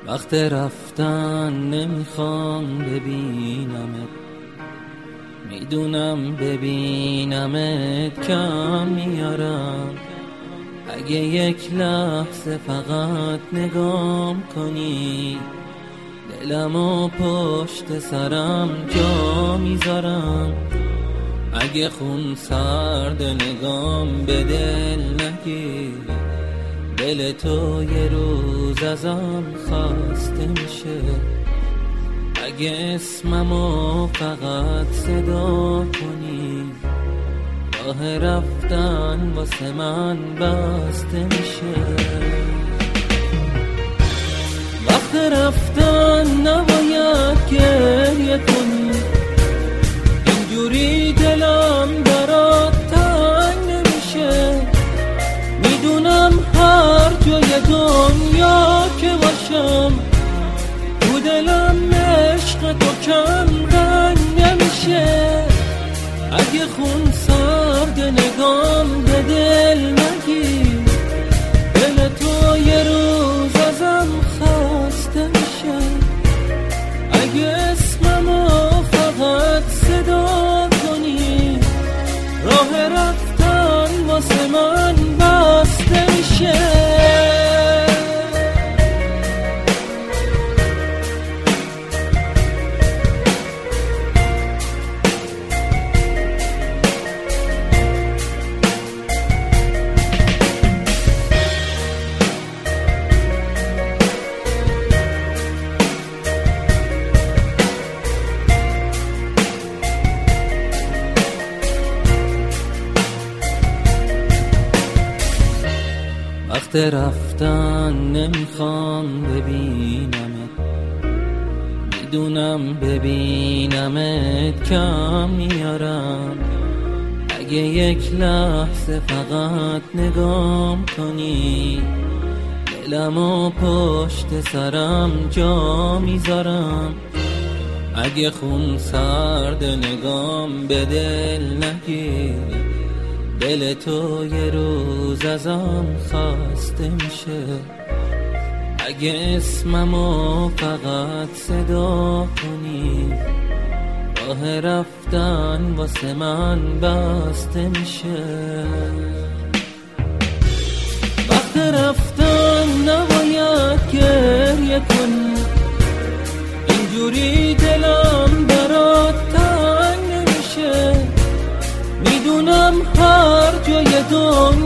وقت رفتن نمیخوام ببینمت، میدونم ببینمت کم میارم. اگه یک لحظه فقط نگام کنی، دلمو پشت سرم جا میذارم. اگه خون سرد نگام به دل نگیری، دل تو یه روز ازم خسته میشه. اگه اسممو فقط صدا کنی، راه رفتن واسه من بسته میشه. وقت رفتن نباید گریه کنی، اینجوری دلم برات تنگ نمیشه. میدونم هر جای دنیا که باشم، تو دلم عشق تو کم رنگ نمیشه. اگه خون سرد نگام به دل نگیر، دل تو یه روز ازم خسته میشه. اگه اسممو فقط صدا کنی، راه رفتن واسه من بسته میشه. وقت رفتن نمیخوام ببینمت، میدونم ببینمت کم میارم. اگه یک لحظه فقط نگام کنی، دلمو پشت سرم جا میذارم. اگه خون سرد نگام به دل نگیری، دل تو یه روز ازم خسته میشه. اگه اسممو فقط صدا کنی، راه رفتن واسه من بسته میشه. وقت رفتن نباید گریه کنی، اینجوری دلم برات تنگ نمیشه. میدونم هر جای دنیا